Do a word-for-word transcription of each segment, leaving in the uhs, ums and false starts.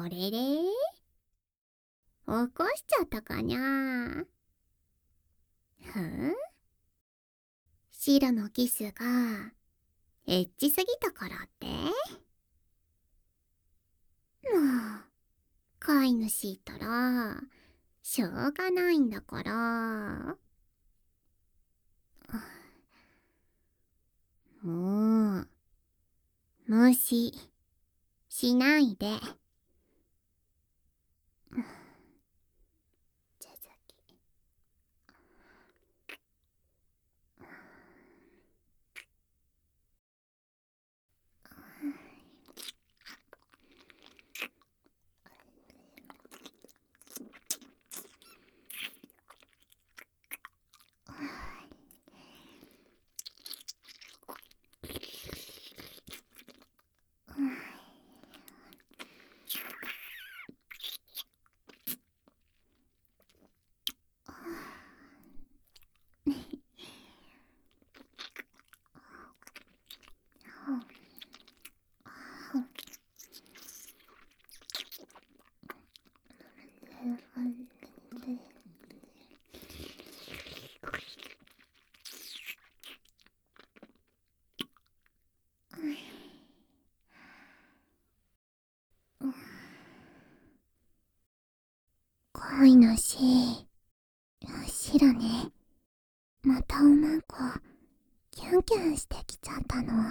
あれれ、起こしちゃったかにゃ。ふん、白のキスがエッチすぎたからって。もう飼い主ったらしょうがないんだから。もう無視しないで。続き。飼い主、白ね、またおまんこキュンキュンしてきちゃったの。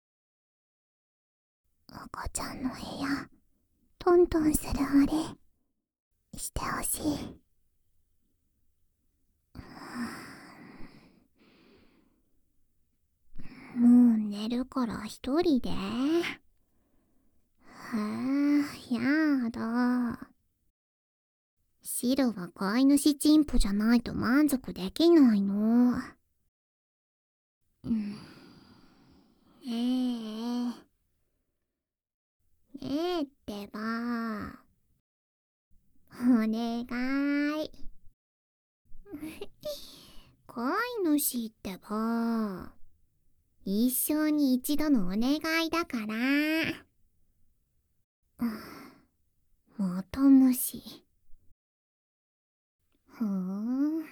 赤ちゃんの部屋トントンするあれしてほしい。もう寝るから一人で。へえ、やだ。白は飼い主チンポじゃないと満足できないの。うん、ねえ。ねえってば。お願い。飼い主ってば。一生に一度のお願いだから。また無視。ふーん。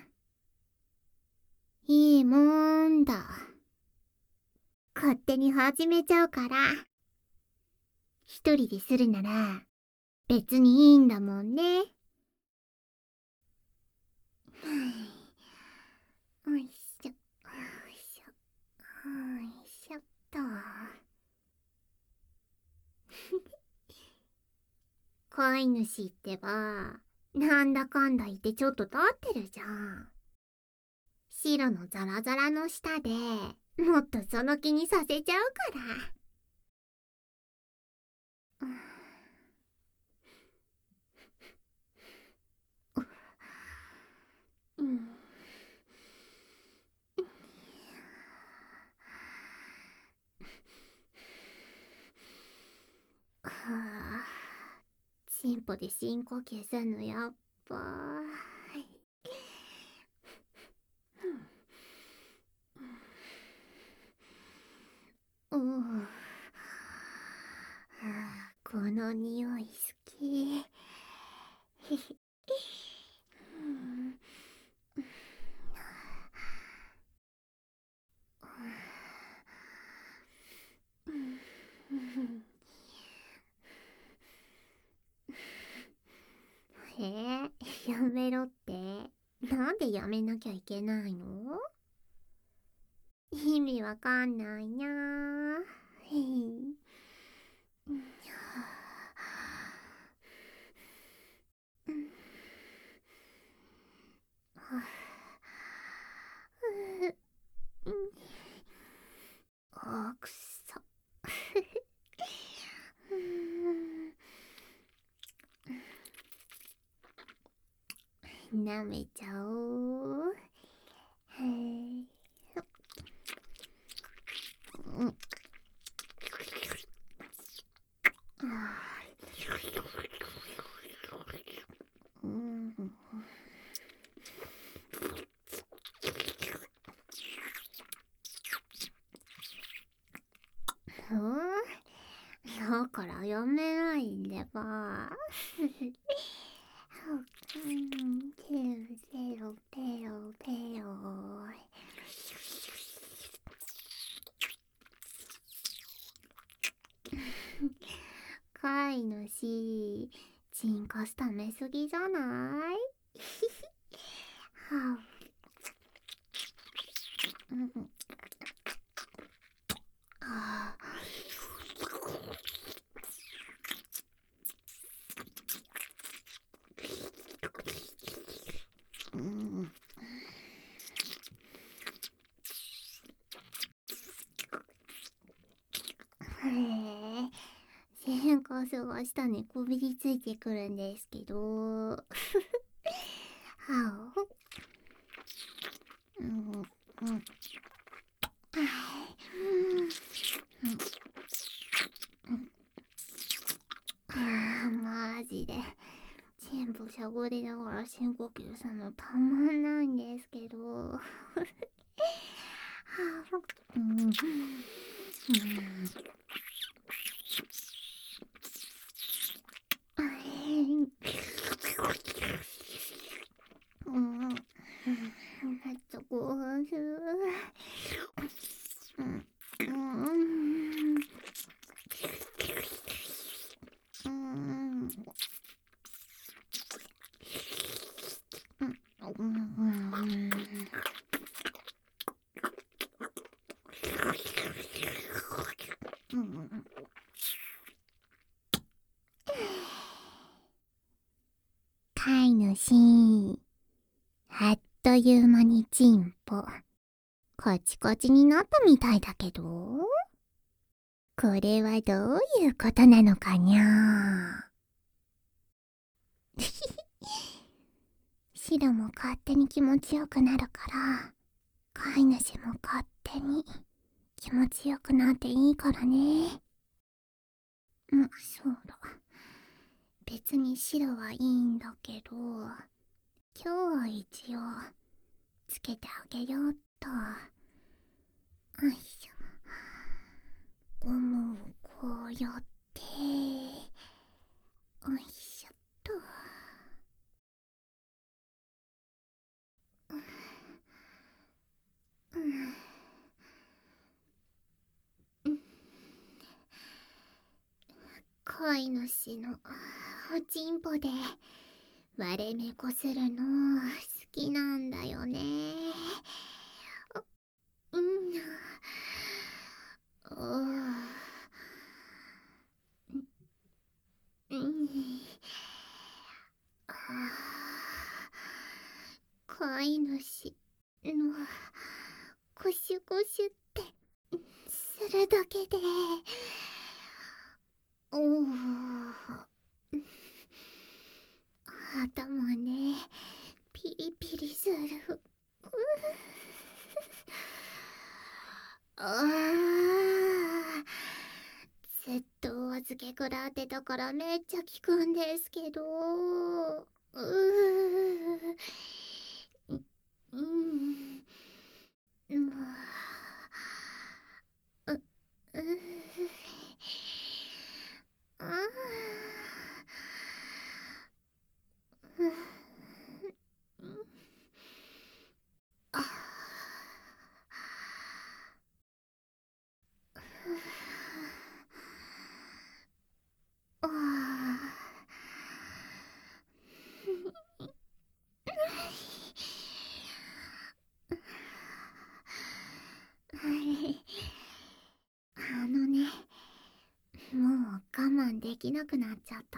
いいもんだ。勝手に始めちゃうから。一人でするなら別にいいんだもんね。おいしょ、おいしょ、おいしょっと。飼い主ってば、なんだかんだ言ってちょっと立ってるじゃん。白のザラザラの下でもっとその気にさせちゃうから。うん。はあ、チンポで深呼吸すんのやっばい。うん。この匂い好き。えー、やめろって。なんでやめなきゃいけないの？意味わかんないにゃー。あ、くそ。舐めちゃおう。へい。うん。うん。うん。だからやめないんでば。ペロペロペロ。飼い主、チンコス溜めすぎじゃないはあ、うん、あー、うん、へえ、線香探したにこびりついてくるんですけど。はあ、うん、うん、あー、マジで全部しゃごりながら深呼吸するのたまんないんですけど。はあ、うん、うん、うん、めっちゃ興奮する。うん、うん、うん、うん、うん。飼い主、あっという間に進歩。カチカチになったみたいだけど、これはどういうことなのかにゃー。シロも勝手に気持ちよくなるから、飼い主も勝手に気持ちよくなっていいからね。うん、そうだ。別にシロはいいんだけど、今日は一応つけてあげようっと。よいしょ。ゴムをこうやって、よいしょっと。うん、うん、飼い主のおちんぽで割れ目こするの好きなんだよね。うん、おうん、あー、飼い主のコシュコシュってするだけで、おー、頭ね、ピリピリする。あー、ずっとお預け食らってたからめっちゃ効くんですけど、うー、うん、うん、う、う、あー、うん、あー、あー、あのね、もう我慢できなくなっちゃった。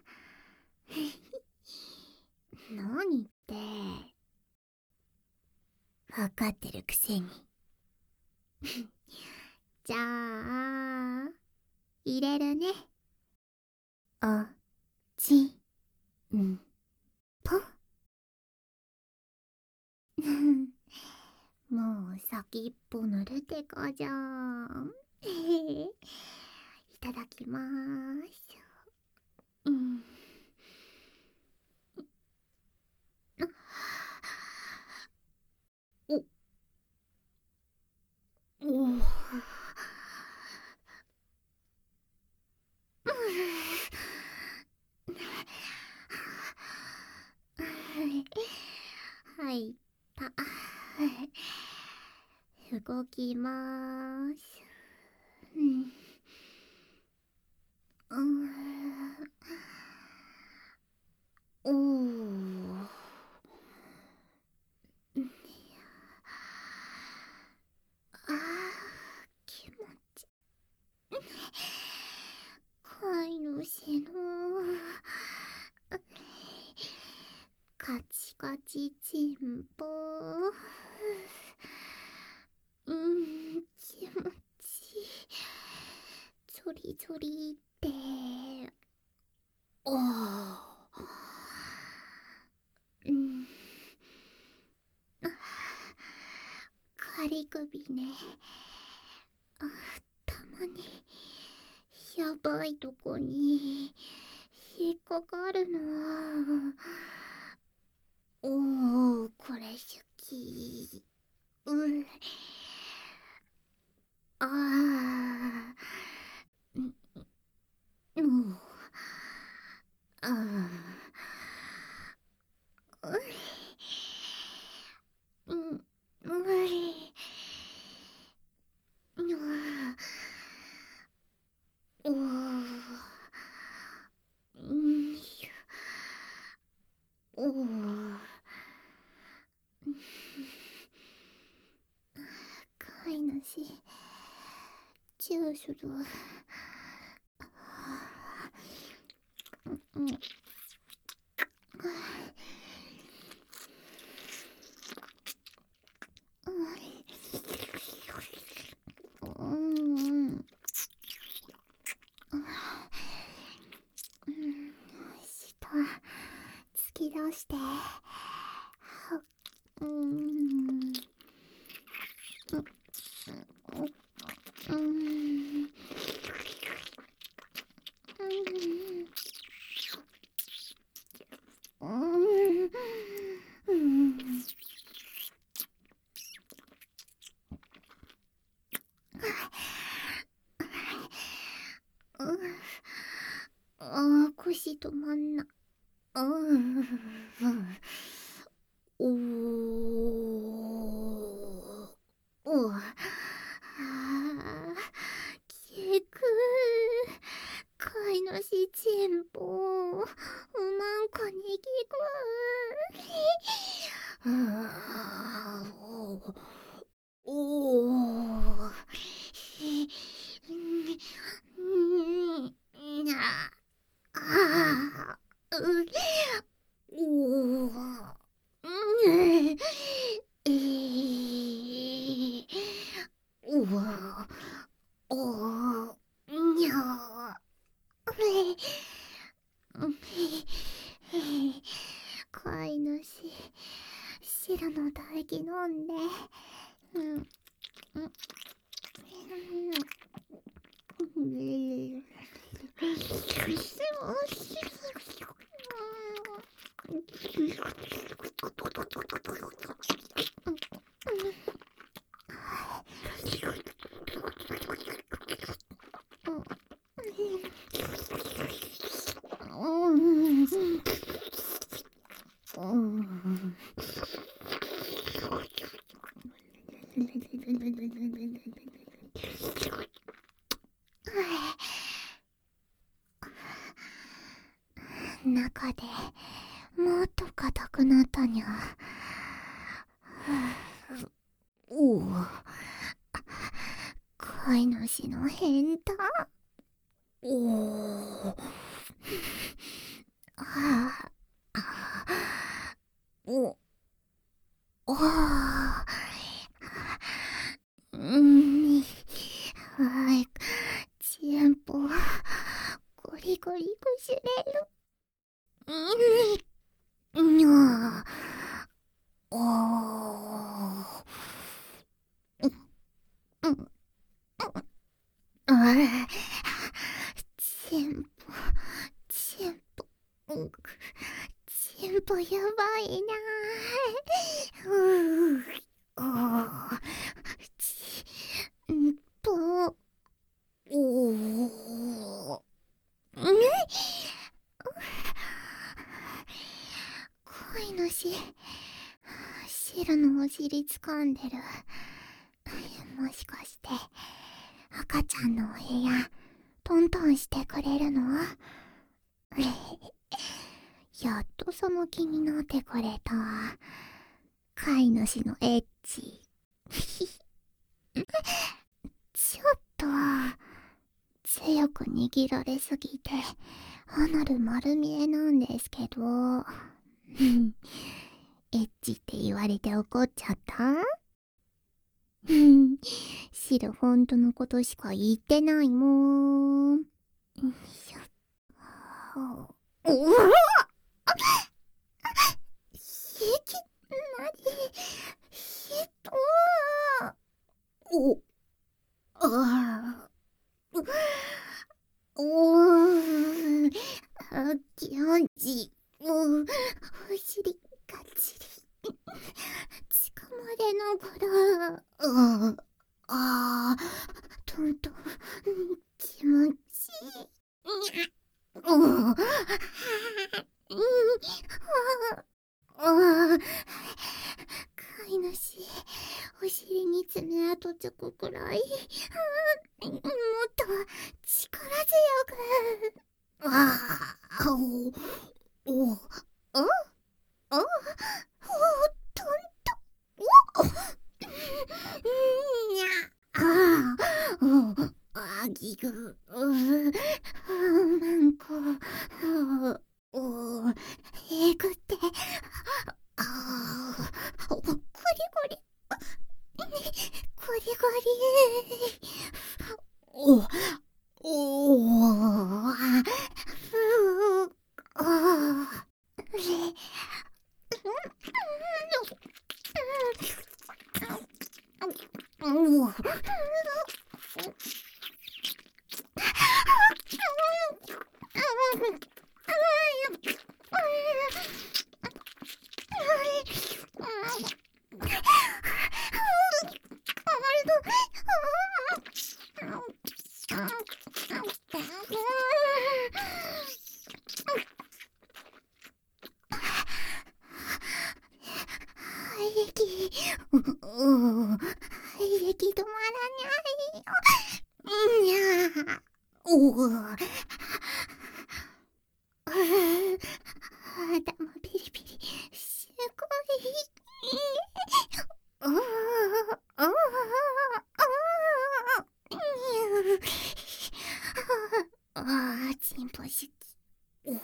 何って、わかってるくせに。じゃあ、入れるね。お、ち、ん、ぽ。もう先っぽ塗るてこじゃん。いただきまーす。うん。お、おー。 動きまーす。うん。うーん。おー。うん。あー、気持ち。飼い主のカチカチチンポ。うん、気持ちいい。ゾリゾリって。おー。うん。仮首ね。あ、たまにやばいとこに引っかかるの。おー、これ好き。うん。あー。うん。うん。あー。うん。無理。うん。おー。うん。おー。飼い主、チューする。うん。うん。下突き出して。うん。うん。うん。うん。ああ、腰止まんな。うん。おー。おああ、きく。飼い主チンポ。うまんこにきく。ああ、おお。うん。ああ。うおー。うん。えー。おー。おー。にゃー。飼い主、白の唾液飲んで。うん。うん。うん。中でもっと硬くなったにゃ。おお、飼い主の変態。おお。ああ。おお。うん。はい。チンポゴリゴリこしれる。うん。にゃ。おー。うん。ああ。チンポ、チンポ、うん。チンポやばいな。うー。おー。チンポ。おー。うん。飼い主、シルのお尻掴んでる。 しかして赤ちゃんのお部屋トントンしてくれるの？やっとその気になってくれた飼い主のエッチ。ちょっと強く握られすぎてアナル丸見えなんですけど。エッチって言われて怒っちゃった？シロ本当のことしか言ってないもん。よいしょ。おおいきなりひどおあおーあ気持ちいい。おお尻がちり近までのからああとんとん気持ちいい。おおああ飼い主お尻に爪痕つくくらいもっと力強くああおおおああおとんとおにゃあおあぎぐうなんかおえぐってあおこりこりこりこりおおあふあお排液うう排液止まらないにゃおあ頭ピリピリすごいあああああチンポ好きお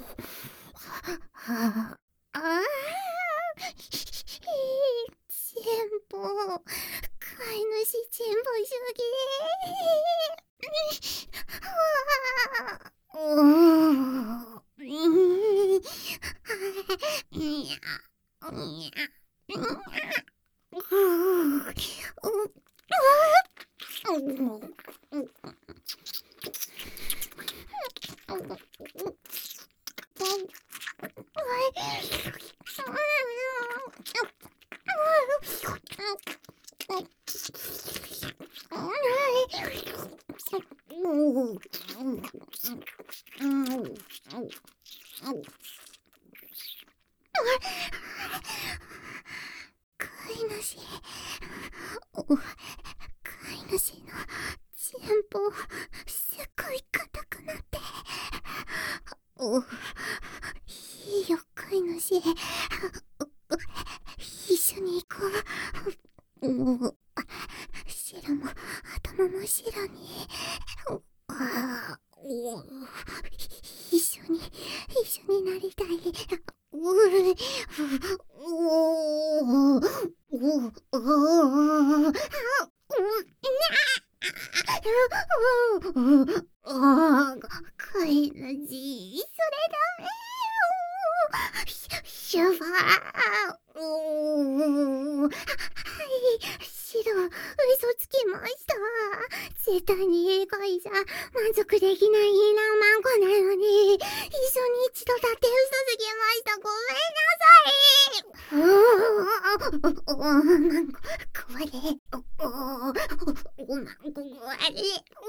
ああチンポ飼い主チンポ主義おーにゃにゃにゃ飼い主お飼い主のチンポすっごい硬くなっておいいよ飼い主一緒に行こうお白も頭も白にあお一緒に一緒になりたいおおおおおあ飼い主それダメよシュファーおはい白嘘つきました絶対に映画じゃ満足できないラマンコなのに一緒に一度だって嘘つきましたごめんなさいおおなんか壊れおおおなんか壊れ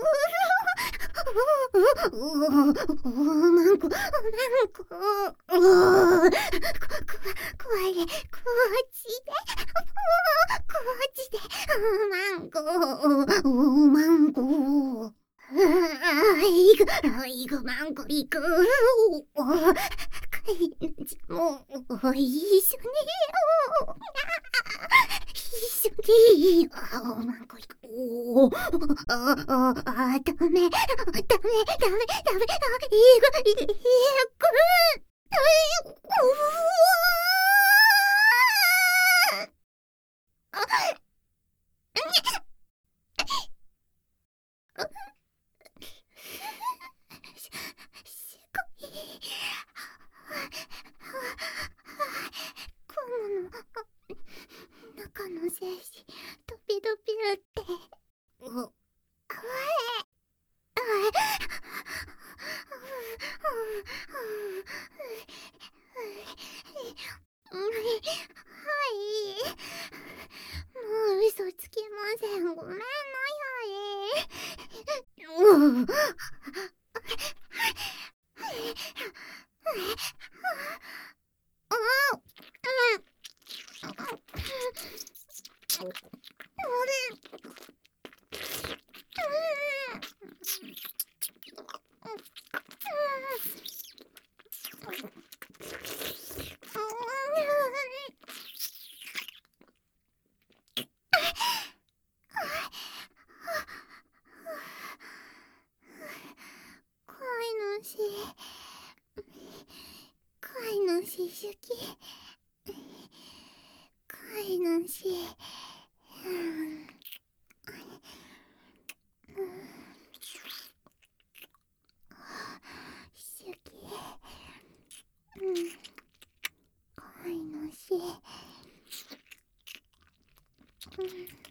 おおなんかなんかおお壊れこっちでこっちでマンゴーお、おまんこ。あいく、あいくまんこいく。お、飼い主も一緒に、一緒に、あ、おまんこいく。お、あ、あ、あ、ダメ、ダメ、ダメ、ダメ、ダメ、いく、いく、いく。うわすごい。クモの中の精子ドピドピって。うわえ。はい。もう嘘つきません。ごめんなさい。うん。飼い主、飼い主好き。飼い主、うん、好き。うん、飼い主。うん